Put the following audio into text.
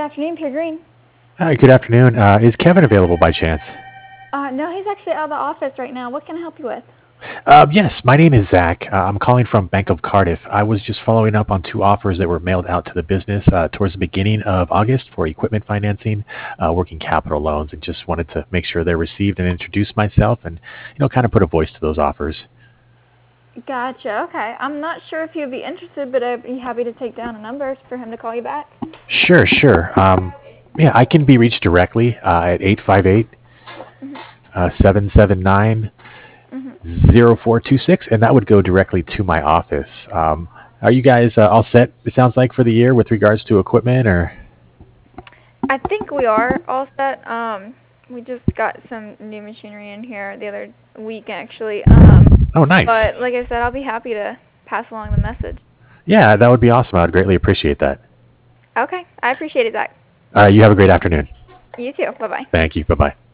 afternoon, Peter Green. Hi, good afternoon. Is Kevin available by chance? No, he's actually out of the office right now. What can I help you with? Yes, my name is Zach. I'm calling from Bank of Cardiff. I was just following up on two offers that were mailed out to the business towards the beginning of August for equipment financing, working capital loans, and just wanted to make sure they're received and introduce myself and, kind of put a voice to those offers. Gotcha. Okay. I'm not sure if you'd be interested, but I'd be happy to take down a number for him to call you back. Sure, sure. Yeah, I can be reached directly at 858 Mhm. 779 Mhm. 0426, and that would go directly to my office. Are you guys all set, it sounds like, for the year with regards to equipment, or? I think we are all set. We just got some new machinery in here the other week, actually. Oh, nice. But like I said, I'll be happy to pass along the message. Yeah, that would be awesome. I'd greatly appreciate that. Okay. I appreciate it, Zach. All right, you have a great afternoon. You too. Bye-bye. Thank you. Bye bye.